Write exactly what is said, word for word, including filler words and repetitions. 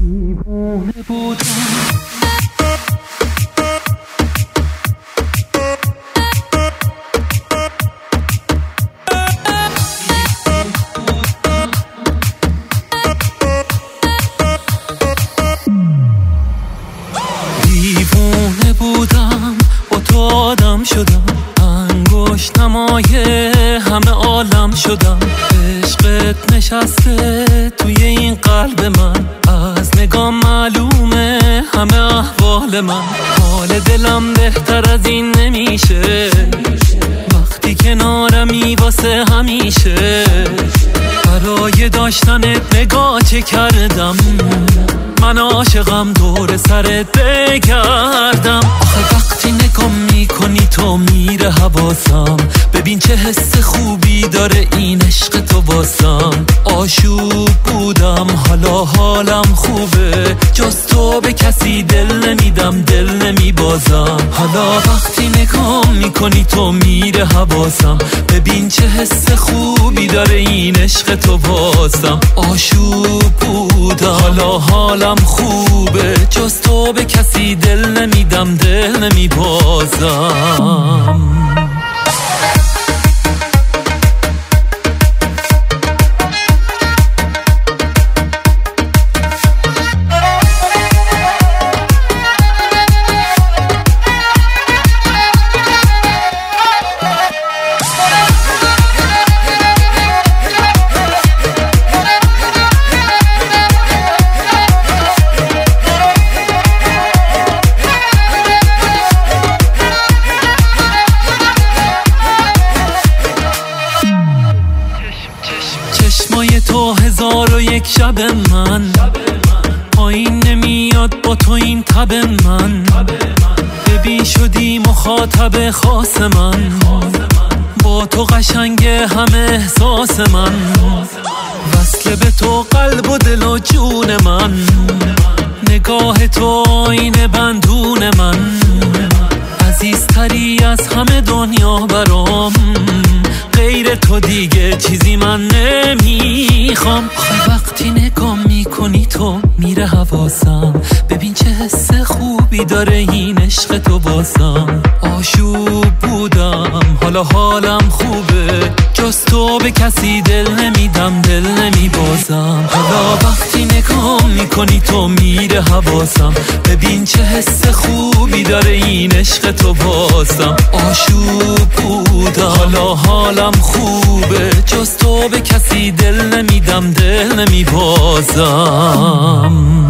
دیوونه بودم دیوونه بودم با تو آدم شدم انگشت نمای همه عالم شدم عشقت نشسته توی این قلب من از نگاه معلومه همه احوال من حال دلم بهتر از این نمیشه وقتی کنارمی واسه همیشه برای داشتنت نگاه چه کردم من عاشقم دور سرت بگردم آخه وقتی نگاه میکنی تو میره حواسم ببین چه حس خوبی داره این عشق تو واسم آشوب بودم حالا حالم خوبه جز تو به کسی دل نمیدم دل نمیبازم حالا وقتی نگاه میکنی تو میره حواسم ببین چه حس خوبی داره این عشق تو واسم آشوب بودم حالا حالم خوبه جز تو به کسی دل نمیدم دل نمیبازم چشمای تو هزار و یک شب من پایین نمیاد با تو این تب من ببین شدی مخاطب خاص من با تو قشنگ همه احساس من وصل به تو قلب و دل و جون من نگاه تو آینه بندون من عزیزتری از همه دنیا برام غیر تو دیگه چیزی من نمیخوام آخه وقتی نگاه میکنی تو میره حواسم ببین چه حس خوبی داره این عشق تو واسم آشوب بودم حالا حالم خوبه جز تو به کسی دل نمیدم دل نمیبازم حالا وقتی نگاه میکنی تو میره حواسم ببین چه حس خوبی داره این عشق تو واسم آشوب بودم حالا حالم خوبه جز تو به کسی دل نمیدم دل نمیبازم